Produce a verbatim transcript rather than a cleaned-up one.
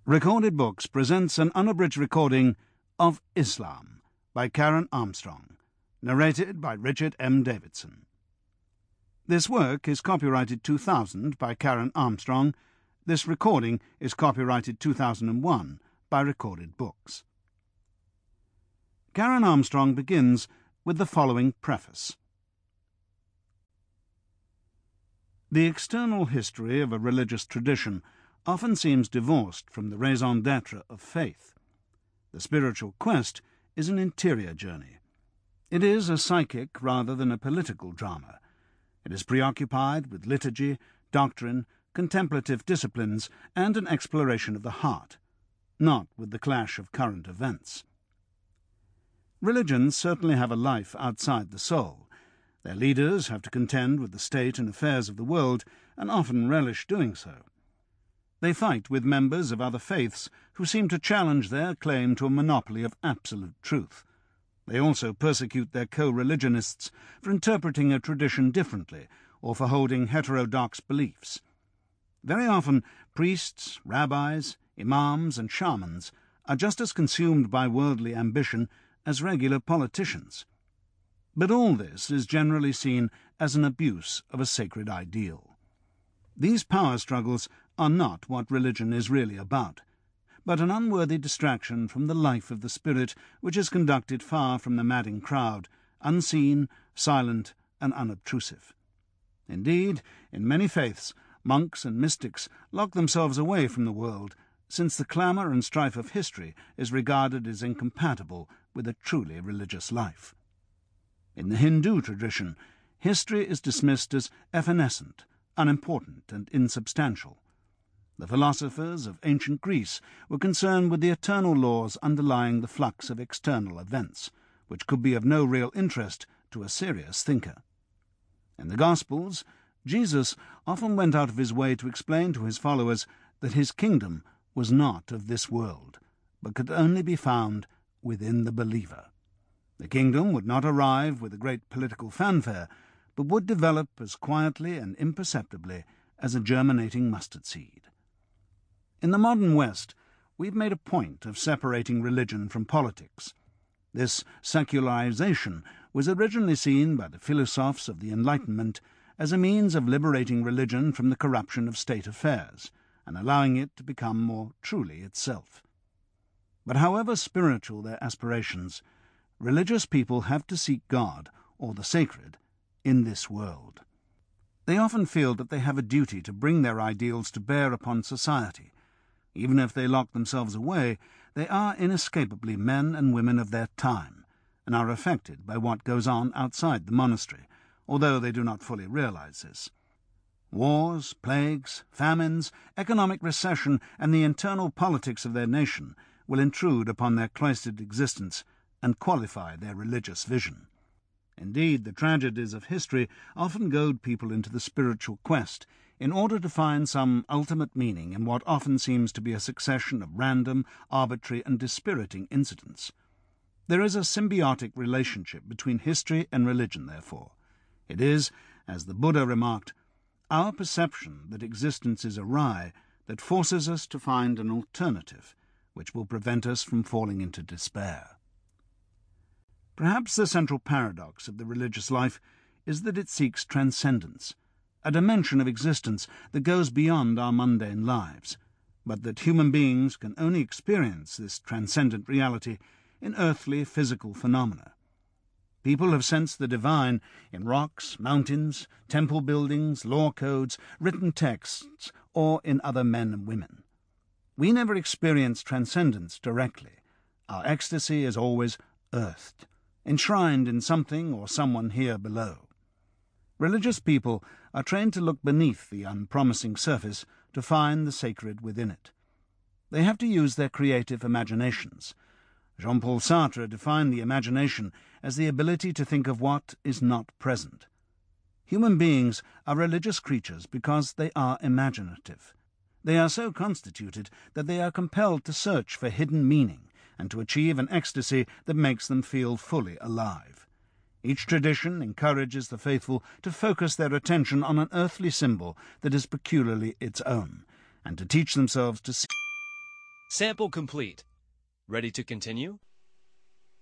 Recorded Books presents an unabridged recording of Islam by Karen Armstrong, narrated by Richard M. Davidson. This work is copyrighted two thousand by Karen Armstrong. This recording is copyrighted two thousand one by Recorded Books. Karen Armstrong begins with the following preface. The external history of a religious tradition often seems divorced from the raison d'etre of faith. The spiritual quest is an interior journey. It is a psychic rather than a political drama. It is preoccupied with liturgy, doctrine, contemplative disciplines, and an exploration of the heart, not with the clash of current events. Religions certainly have a life outside the soul. Their leaders have to contend with the state and affairs of the world, and often relish doing so. They fight with members of other faiths who seem to challenge their claim to a monopoly of absolute truth. They also persecute their co-religionists for interpreting a tradition differently or for holding heterodox beliefs. Very often, priests, rabbis, imams, and shamans are just as consumed by worldly ambition as regular politicians. But all this is generally seen as an abuse of a sacred ideal. These power struggles are not what religion is really about, but an unworthy distraction from the life of the spirit which is conducted far from the madding crowd, unseen, silent, and unobtrusive. Indeed, in many faiths, monks and mystics lock themselves away from the world, since the clamour and strife of history is regarded as incompatible with a truly religious life. In the Hindu tradition, history is dismissed as evanescent, unimportant, and insubstantial. The philosophers of ancient Greece were concerned with the eternal laws underlying the flux of external events, which could be of no real interest to a serious thinker. In the Gospels, Jesus often went out of his way to explain to his followers that his kingdom was not of this world, but could only be found within the believer. The kingdom would not arrive with a great political fanfare, but would develop as quietly and imperceptibly as a germinating mustard seed. In the modern West, we've made a point of separating religion from politics. This secularization was originally seen by the philosophes of the Enlightenment as a means of liberating religion from the corruption of state affairs and allowing it to become more truly itself. But however spiritual their aspirations, religious people have to seek God, or the sacred, in this world. They often feel that they have a duty to bring their ideals to bear upon society. Even if they lock themselves away, they are inescapably men and women of their time, and are affected by what goes on outside the monastery, although they do not fully realize this. Wars, plagues, famines, economic recession, and the internal politics of their nation will intrude upon their cloistered existence and qualify their religious vision. Indeed, the tragedies of history often goad people into the spiritual quest in order to find some ultimate meaning in what often seems to be a succession of random, arbitrary, and dispiriting incidents. There is a symbiotic relationship between history and religion, therefore. It is, as the Buddha remarked, our perception that existence is awry that forces us to find an alternative which will prevent us from falling into despair. Perhaps the central paradox of the religious life is that it seeks transcendence, a dimension of existence that goes beyond our mundane lives, but that human beings can only experience this transcendent reality in earthly physical phenomena. People have sensed the divine in rocks, mountains, temple buildings, law codes, written texts, or in other men and women. We never experience transcendence directly. Our ecstasy is always earthed, enshrined in something or someone here below. Religious people are trained to look beneath the unpromising surface to find the sacred within it. They have to use their creative imaginations. Jean-Paul Sartre defined the imagination as the ability to think of what is not present. Human beings are religious creatures because they are imaginative. They are so constituted that they are compelled to search for hidden meaning and to achieve an ecstasy that makes them feel fully alive. Each tradition encourages the faithful to focus their attention on an earthly symbol that is peculiarly its own, and to teach themselves to see Sample complete. Ready to continue?